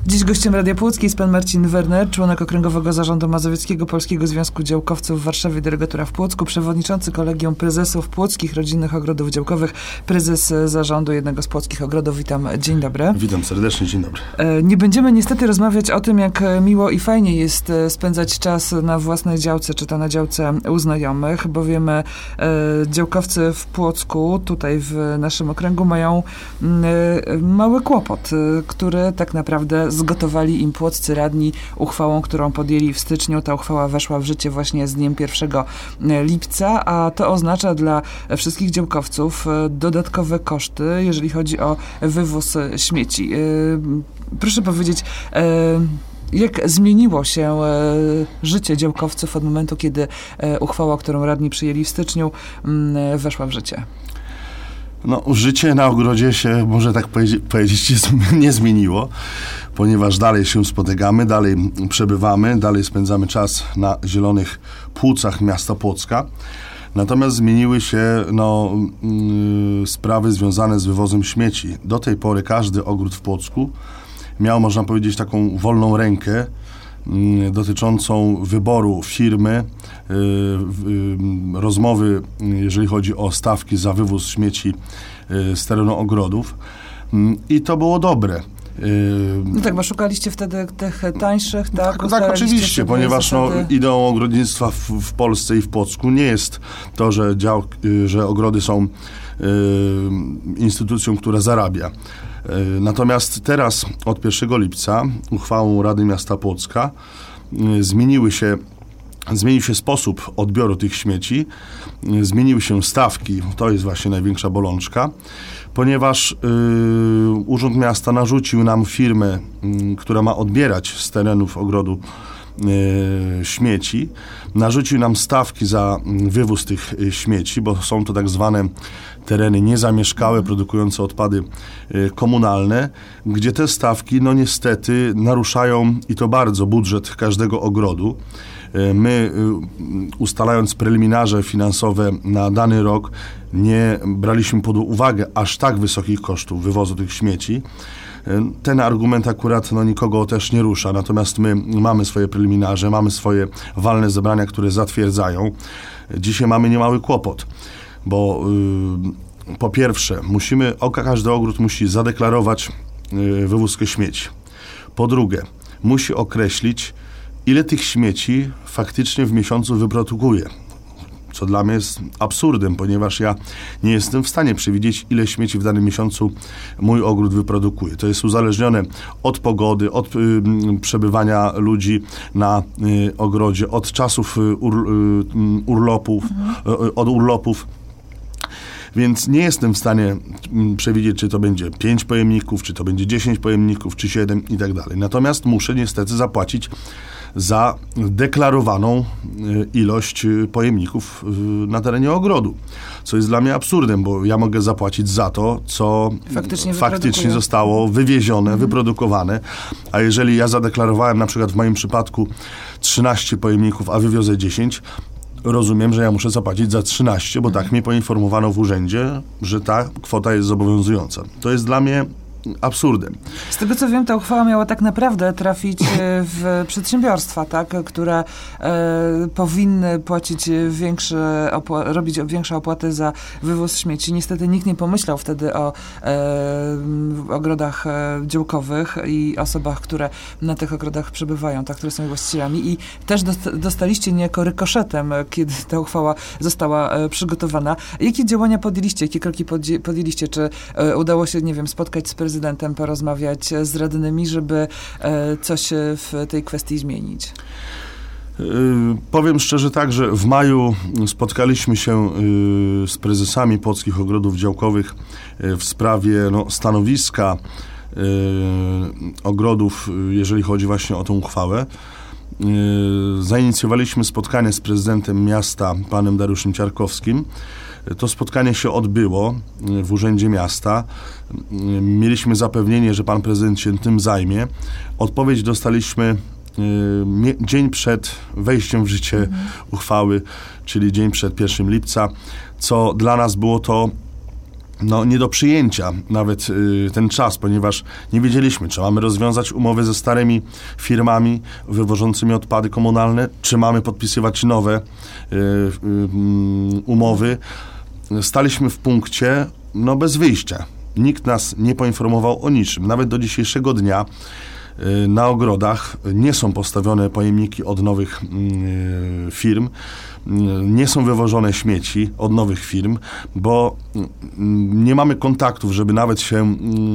Dziś gościem Radia Płocki jest pan Marcin Werner, członek Okręgowego Zarządu Mazowieckiego Polskiego Związku Działkowców w Warszawie, delegatura w Płocku, przewodniczący Kolegium Prezesów Płockich Rodzinnych Ogrodów Działkowych, prezes zarządu jednego z płockich ogrodów. Witam, dzień dobry. Witam serdecznie, dzień dobry. Nie będziemy niestety rozmawiać o tym, jak miło i fajnie jest spędzać czas na własnej działce, czy to na działce u znajomych, bowiem działkowcy w Płocku, tutaj w naszym okręgu, mają mały kłopot, który tak naprawdę zgotowali im płoccy radni uchwałą, którą podjęli w styczniu. Ta uchwała weszła w życie właśnie z dniem 1 lipca, a to oznacza dla wszystkich działkowców dodatkowe koszty, jeżeli chodzi o wywóz śmieci. Proszę powiedzieć, jak zmieniło się życie działkowców od momentu, kiedy uchwała, którą radni przyjęli w styczniu, weszła w życie? No, życie na ogrodzie się, może tak powiedzieć, nie zmieniło, ponieważ dalej się spotykamy, dalej przebywamy, dalej spędzamy czas na zielonych płucach miasta Płocka. Natomiast zmieniły się sprawy związane z wywozem śmieci. Do tej pory każdy ogród w Płocku miał, można powiedzieć, taką wolną rękę dotyczącą wyboru firmy, rozmowy, jeżeli chodzi o stawki za wywóz śmieci z terenu ogrodów. I to było dobre. No tak, bo szukaliście wtedy tych tańszych, tak? Tak, oczywiście, ponieważ ideą ogrodnictwa w Polsce i w Płocku nie jest to, że ogrody są instytucją, która zarabia. Natomiast teraz, od 1 lipca, uchwałą Rady Miasta Płocka zmienił się sposób odbioru tych śmieci, zmieniły się stawki, to jest właśnie największa bolączka, ponieważ Urząd Miasta narzucił nam firmę, która ma odbierać z terenów ogrodu śmieci, narzucił nam stawki za wywóz tych śmieci, bo są to tak zwane tereny niezamieszkałe, produkujące odpady komunalne, gdzie te stawki, niestety, naruszają, i to bardzo, budżet każdego ogrodu. My, ustalając preliminarze finansowe na dany rok, nie braliśmy pod uwagę aż tak wysokich kosztów wywozu tych śmieci. Ten argument akurat nikogo też nie rusza, natomiast my mamy swoje preliminarze, mamy swoje walne zebrania, które zatwierdzają. Dzisiaj mamy niemały kłopot, bo po pierwsze, każdy ogród musi zadeklarować wywózkę śmieci. Po drugie, musi określić, ile tych śmieci faktycznie w miesiącu wyprodukuje. Co dla mnie jest absurdem, ponieważ ja nie jestem w stanie przewidzieć, ile śmieci w danym miesiącu mój ogród wyprodukuje. To jest uzależnione od pogody, od przebywania ludzi na ogrodzie, od czasów od urlopów. Więc nie jestem w stanie przewidzieć, czy to będzie 5 pojemników, czy to będzie 10 pojemników, czy 7 i tak dalej. Natomiast muszę niestety zapłacić za deklarowaną ilość pojemników na terenie ogrodu, co jest dla mnie absurdem, bo ja mogę zapłacić za to, co faktycznie zostało wywiezione, wyprodukowane, a jeżeli ja zadeklarowałem, na przykład w moim przypadku 13 pojemników, a wywiozę 10, rozumiem, że ja muszę zapłacić za 13, bo tak mnie poinformowano w urzędzie, że ta kwota jest zobowiązująca. To jest dla mnie absurdem. Z tego co wiem, ta uchwała miała tak naprawdę trafić w przedsiębiorstwa, tak, które powinny płacić robić większe opłaty za wywóz śmieci. Niestety nikt nie pomyślał wtedy o ogrodach działkowych i osobach, które na tych ogrodach przebywają, tak, które są właścicielami, i też dostaliście niejako rykoszetem, kiedy ta uchwała została przygotowana. Jakie działania podjęliście? Jakie kroki podjęliście? Czy udało się, nie wiem, spotkać z prezydentem, porozmawiać z radnymi, żeby coś w tej kwestii zmienić? Powiem szczerze tak, że w maju spotkaliśmy się z prezesami Płockich Ogrodów Działkowych w sprawie stanowiska ogrodów, jeżeli chodzi właśnie o tę uchwałę. Zainicjowaliśmy spotkanie z prezydentem miasta, panem Dariuszem Ciarkowskim. To spotkanie się odbyło w Urzędzie Miasta. Mieliśmy zapewnienie, że pan prezydent się tym zajmie. Odpowiedź dostaliśmy dzień przed wejściem w życie uchwały, czyli dzień przed 1 lipca, co dla nas było to nie do przyjęcia nawet ten czas, ponieważ nie wiedzieliśmy, czy mamy rozwiązać umowy ze starymi firmami wywożącymi odpady komunalne, czy mamy podpisywać nowe umowy. Staliśmy w punkcie bez wyjścia. Nikt nas nie poinformował o niczym. Nawet do dzisiejszego dnia na ogrodach nie są postawione pojemniki od nowych firm, nie są wywożone śmieci od nowych firm, bo nie mamy kontaktów, żeby nawet się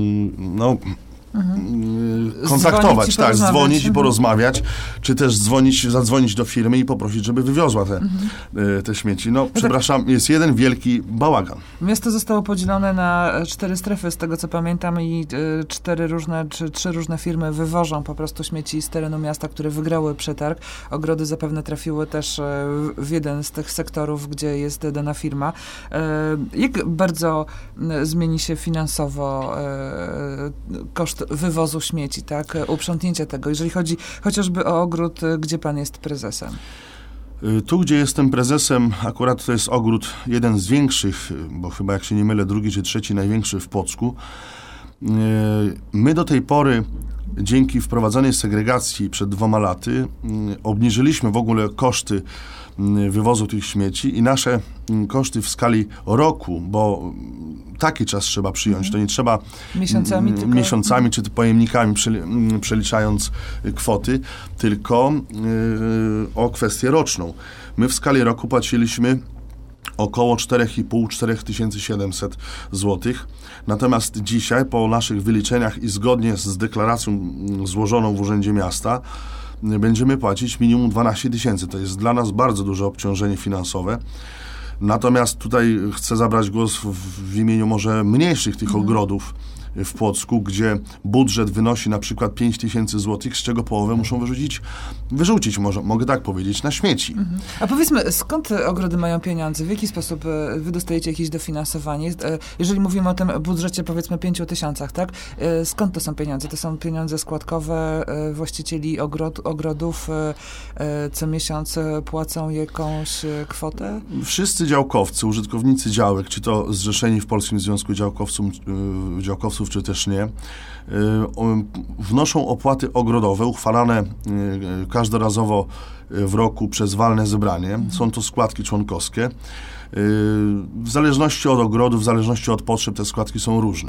kontaktować, dzwonić i porozmawiać, czy też zadzwonić do firmy i poprosić, żeby wywiozła te śmieci. Przepraszam, jest jeden wielki bałagan. Miasto zostało podzielone na 4 strefy, z tego co pamiętam, i 3 różne firmy wywożą po prostu śmieci z terenu miasta, które wygrały przetarg. Ogrody zapewne trafiły też w jeden z tych sektorów, gdzie jest dana firma. Jak bardzo zmieni się finansowo koszt wywozu śmieci, tak? Uprzątnięcia tego, jeżeli chodzi chociażby o ogród, gdzie pan jest prezesem? Tu, gdzie jestem prezesem, akurat to jest ogród jeden z większych, bo chyba, jak się nie mylę, drugi czy trzeci największy w Płocku. My do tej pory, dzięki wprowadzonej segregacji przed 2 laty, obniżyliśmy w ogóle koszty wywozu tych śmieci i nasze koszty w skali roku, bo taki czas trzeba przyjąć, to nie trzeba miesiącami czy pojemnikami przeliczając kwoty, tylko o kwestię roczną. My w skali roku płaciliśmy około 4,5–4700 zł. Natomiast dzisiaj, po naszych wyliczeniach i zgodnie z deklaracją złożoną w Urzędzie Miasta, będziemy płacić minimum 12 000. To jest dla nas bardzo duże obciążenie finansowe. Natomiast tutaj chcę zabrać głos w imieniu może mniejszych tych ogrodów w Płocku, gdzie budżet wynosi na przykład 5000 zł, z czego połowę muszą wyrzucić, mogę tak powiedzieć, na śmieci. A powiedzmy, skąd te ogrody mają pieniądze? W jaki sposób wy dostajecie jakieś dofinansowanie? Jeżeli mówimy o tym budżecie, powiedzmy 5000, tak? Skąd to są pieniądze? To są pieniądze składkowe właścicieli ogrodów co miesiąc płacą jakąś kwotę? Wszyscy działkowcy, użytkownicy działek, czy to zrzeszeni w Polskim Związku Działkowców, czy też nie, wnoszą opłaty ogrodowe uchwalane każdorazowo w roku przez walne zebranie. Są to składki członkowskie. W zależności od ogrodu, w zależności od potrzeb te składki są różne.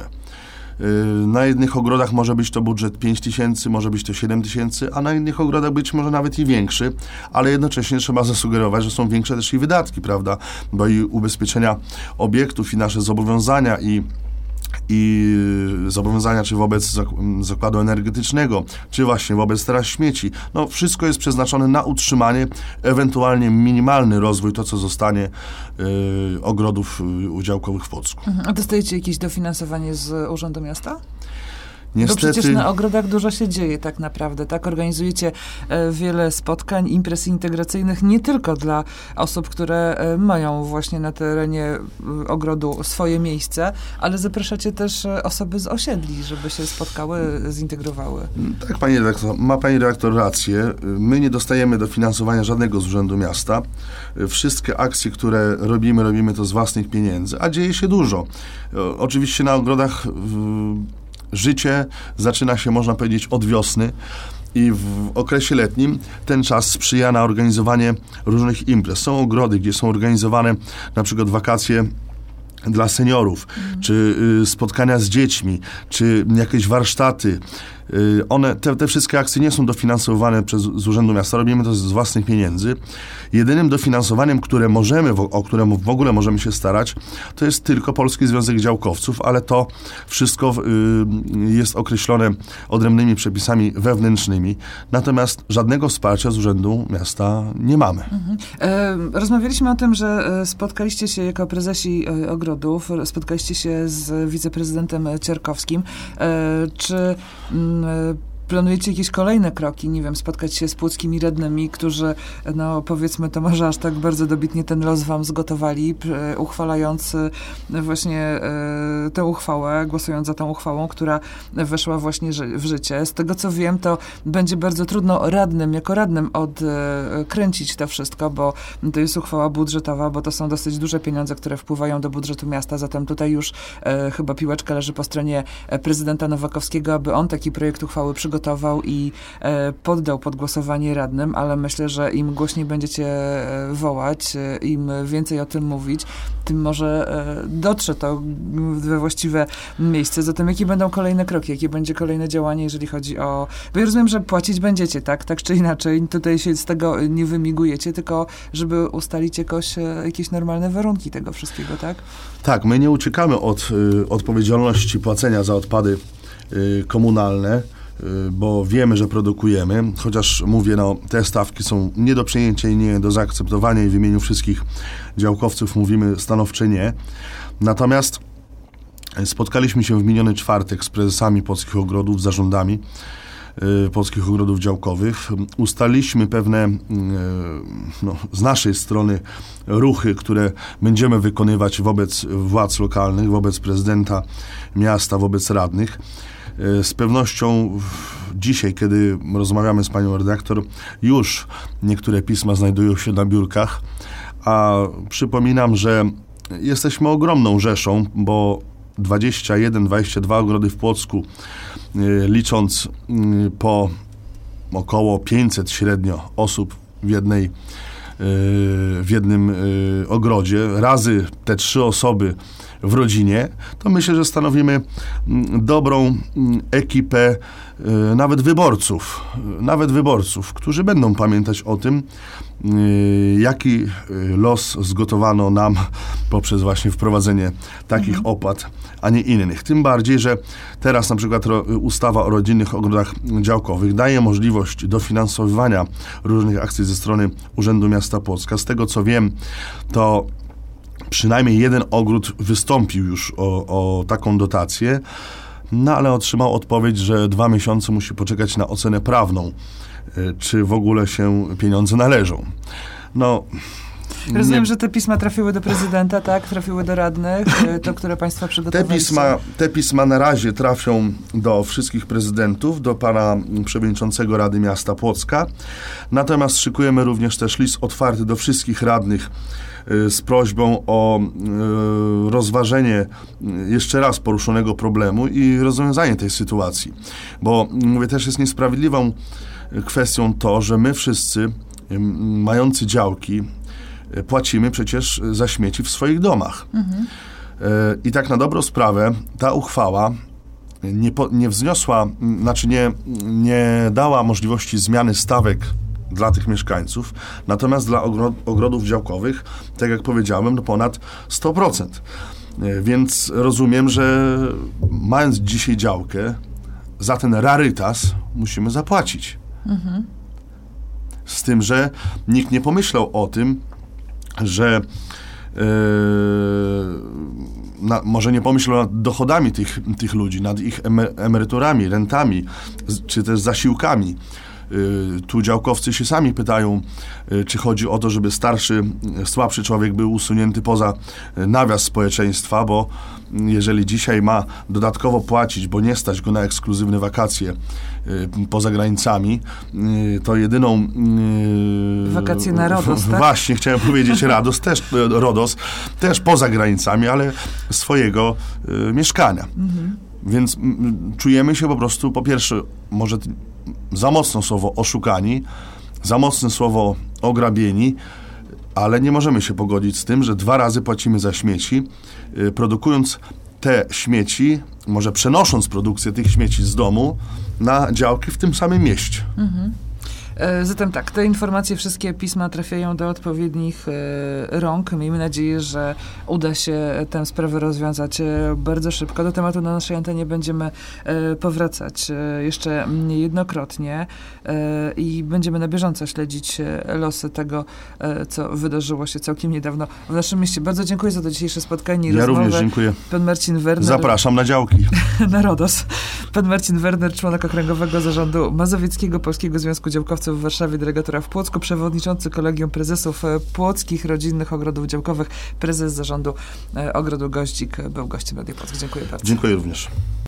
Na jednych ogrodach może być to budżet 5000, może być to 7000, a na innych ogrodach być może nawet i większy, ale jednocześnie trzeba zasugerować, że są większe też i wydatki, prawda? Bo i ubezpieczenia obiektów, i nasze zobowiązania, i zobowiązania, czy wobec zakładu energetycznego, czy właśnie wobec teraz śmieci. Wszystko jest przeznaczone na utrzymanie, ewentualnie minimalny rozwój, to co zostanie ogrodów udziałkowych w Płocku. A dostajecie jakieś dofinansowanie z Urzędu Miasta? Niestety, bo przecież na ogrodach dużo się dzieje tak naprawdę, tak? Organizujecie wiele spotkań, imprez integracyjnych, nie tylko dla osób, które mają właśnie na terenie ogrodu swoje miejsce, ale zapraszacie też osoby z osiedli, żeby się spotkały, zintegrowały. Tak, ma pani redaktor rację. My nie dostajemy dofinansowania żadnego z Urzędu Miasta. Wszystkie akcje, które robimy to z własnych pieniędzy, a dzieje się dużo. Oczywiście na ogrodach życie zaczyna się, można powiedzieć, od wiosny i w okresie letnim ten czas sprzyja na organizowanie różnych imprez. Są ogrody, gdzie są organizowane na przykład wakacje dla seniorów, czy spotkania z dziećmi, czy jakieś warsztaty. Te wszystkie akcje nie są dofinansowane z Urzędu Miasta, robimy to z własnych pieniędzy. Jedynym dofinansowaniem, o które w ogóle możemy się starać, to jest tylko Polski Związek Działkowców, ale to wszystko jest określone odrębnymi przepisami wewnętrznymi, natomiast żadnego wsparcia z Urzędu Miasta nie mamy. Rozmawialiśmy o tym, że spotkaliście się jako prezesi ogrodów, spotkaliście się z wiceprezydentem Cierkowskim. Czy planujecie jakieś kolejne kroki? Nie wiem, spotkać się z płockimi radnymi, którzy, no powiedzmy to może aż tak bardzo dobitnie ten los wam zgotowali, uchwalając właśnie tę uchwałę, głosując za tą uchwałą, która weszła właśnie w życie. Z tego co wiem, to będzie bardzo trudno jako radnym odkręcić to wszystko, bo to jest uchwała budżetowa, bo to są dosyć duże pieniądze, które wpływają do budżetu miasta, zatem tutaj już chyba piłeczka leży po stronie prezydenta Nowakowskiego, aby on taki projekt uchwały przygotował i poddał pod głosowanie radnym, ale myślę, że im głośniej będziecie wołać, im więcej o tym mówić, tym może dotrze to we właściwe miejsce. Zatem jakie będą kolejne kroki, jakie będzie kolejne działanie, jeżeli chodzi o... Bo ja rozumiem, że płacić będziecie, tak? Tak czy inaczej. Tutaj się z tego nie wymigujecie, tylko żeby ustalić jakieś normalne warunki tego wszystkiego, tak? Tak, my nie uciekamy od odpowiedzialności płacenia za odpady komunalne, bo wiemy, że produkujemy, chociaż mówię, te stawki są nie do przyjęcia i nie do zaakceptowania i w imieniu wszystkich działkowców mówimy stanowcze nie. Natomiast spotkaliśmy się w miniony czwartek z prezesami Płockich Ogrodów, zarządami Płockich Ogrodów Działkowych. Ustaliliśmy pewne z naszej strony ruchy, które będziemy wykonywać wobec władz lokalnych, wobec prezydenta miasta, wobec radnych. Z pewnością dzisiaj, kiedy rozmawiamy z panią redaktor, już niektóre pisma znajdują się na biurkach, a przypominam, że jesteśmy ogromną rzeszą, bo 22 ogrody w Płocku, licząc po około 500 średnio osób w jednym ogrodzie, razy te 3 osoby w rodzinie, to myślę, że stanowimy dobrą ekipę nawet wyborców, którzy będą pamiętać o tym, jaki los zgotowano nam poprzez właśnie wprowadzenie takich opłat, a nie innych. Tym bardziej, że teraz na przykład ustawa o rodzinnych ogrodach działkowych daje możliwość dofinansowywania różnych akcji ze strony Urzędu Miasta Płocka. Z tego co wiem, to przynajmniej jeden ogród wystąpił już o taką dotację, ale otrzymał odpowiedź, że 2 miesiące musi poczekać na ocenę prawną, czy w ogóle się pieniądze należą. Rozumiem, że te pisma trafiły do prezydenta, tak? Trafiły do radnych, to które państwo przygotowaliście. Te pisma na razie trafią do wszystkich prezydentów, do pana przewodniczącego Rady Miasta Płocka. Natomiast szykujemy również też list otwarty do wszystkich radnych z prośbą o rozważenie jeszcze raz poruszonego problemu i rozwiązanie tej sytuacji. Bo mówię, też jest niesprawiedliwą kwestią to, że my wszyscy mający działki płacimy przecież za śmieci w swoich domach. I tak na dobrą sprawę ta uchwała nie wzniosła, nie dała możliwości zmiany stawek dla tych mieszkańców, natomiast dla ogrodów działkowych, tak jak powiedziałem, ponad 100%. Więc rozumiem, że mając dzisiaj działkę, za ten rarytas musimy zapłacić. Z tym, że nikt nie pomyślał o tym, że może nie pomyślał nad dochodami tych ludzi, nad ich emeryturami, rentami, czy też zasiłkami. Tu działkowcy się sami pytają, czy chodzi o to, żeby starszy, słabszy człowiek był usunięty poza nawias społeczeństwa, bo jeżeli dzisiaj ma dodatkowo płacić, bo nie stać go na ekskluzywne wakacje poza granicami, to jedyną... Wakacje na Rodos, tak? Właśnie, chciałem powiedzieć Rodos, też poza granicami, ale swojego mieszkania. Więc czujemy się po prostu, po pierwsze, może za mocno słowo oszukani, za mocne słowo ograbieni, ale nie możemy się pogodzić z tym, że 2 razy płacimy za śmieci, produkując te śmieci, może przenosząc produkcję tych śmieci z domu na działki w tym samym mieście. Zatem tak, te informacje, wszystkie pisma trafiają do odpowiednich rąk. Miejmy nadzieję, że uda się tę sprawę rozwiązać bardzo szybko. Do tematu na naszej antenie będziemy powracać jeszcze niejednokrotnie i będziemy na bieżąco śledzić losy tego, co wydarzyło się całkiem niedawno w naszym mieście. Bardzo dziękuję za to dzisiejsze spotkanie i rozmowę. Ja również dziękuję. Pan Marcin Werner. Zapraszam na działki. Na RODOS. Pan Marcin Werner, członek Okręgowego Zarządu Mazowieckiego Polskiego Związku Działkowców w Warszawie, delegatora w Płocku, przewodniczący Kolegium Prezesów Płockich Rodzinnych Ogrodów Działkowych, prezes Zarządu Ogrodu Goździk, był gościem Radia Płock. Dziękuję bardzo. Dziękuję również.